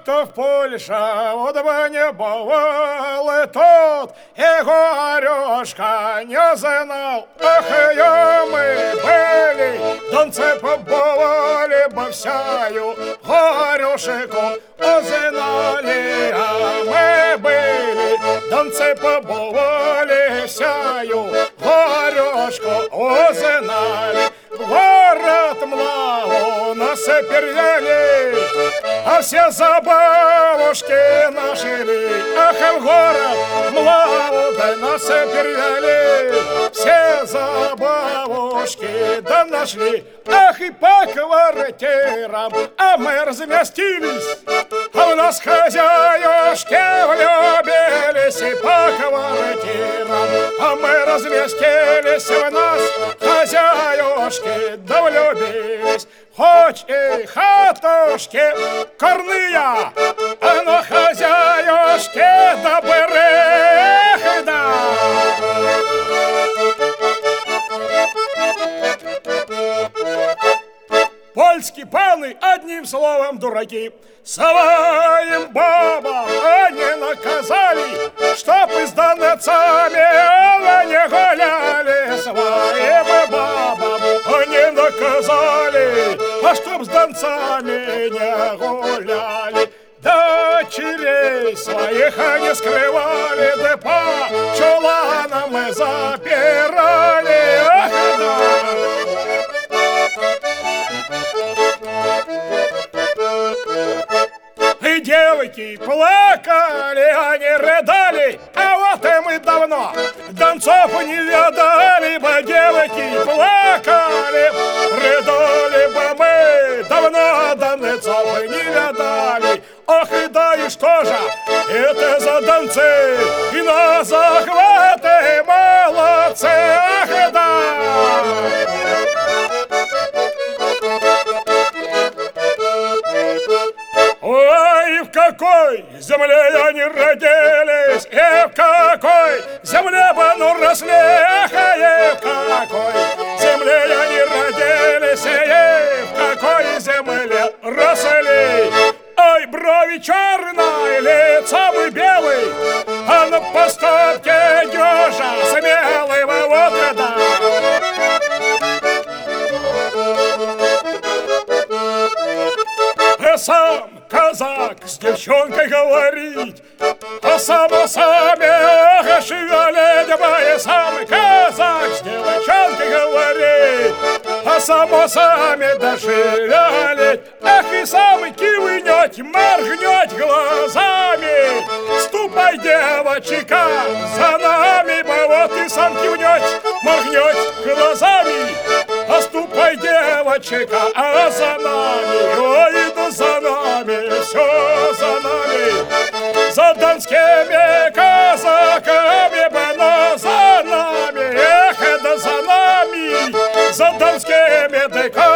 хто в Польща одба не бували, тот и горюшка не знал. Ах, я мы были, донцы побывали, бовсяю горюшику узнали. А мы были, донцы побывали, всяю горюшку узнали. В город млаву нас перевели, а все забавушки нашли. Ах, в город млаву да нас перевели, все забавушки да нашли. Ах, и по квартирам, а мы разместились, а у нас хозяюшки влюбились. И по квартирам, а мы разместились, у нас хозяюшки да влюбились. Хоть и хатушки корные, а на хозяюшки добрых, да. Польские паны, одним словом, дураки. Своим бабам они наказали, чтоб и с донцами не гуляли. Своим бабам они наказали, а чтоб с донцами не гуляли. Дочерей своих они скрывали, да по чуланам и запирали. Ах, да. И девки плакали, они рыдали, а вот и мы давно донцов не видали бы. Девки плакали, рыдали бы мы, давно донцов не видали. Ох, и да и что же это за донцы, и на захваты молодцы. Ах, да. Ой, в какой земле они родились, и в какой земле бы ну росли. Ах, и в какой земле они родились, и в какой земле росли. Ой, брови черные, лицо мы белый, а на поступке дюжа смелый. Вот это. Сам казак с девчонкой говорить, а сам сами шевелить бы. Сам казак с девчонкой говорить, а сам сами дошевелить. Ах, и сам кивнет, моргнет глазами. Ступай, девочка, за нами бы. Вот и сам кивнет, моргнет глазами. А ступай, девочка, а за нами. Ой, да за нами, все за нами. За донскими казаками бы, но за нами. Эх, да за нами, за донскими казаками.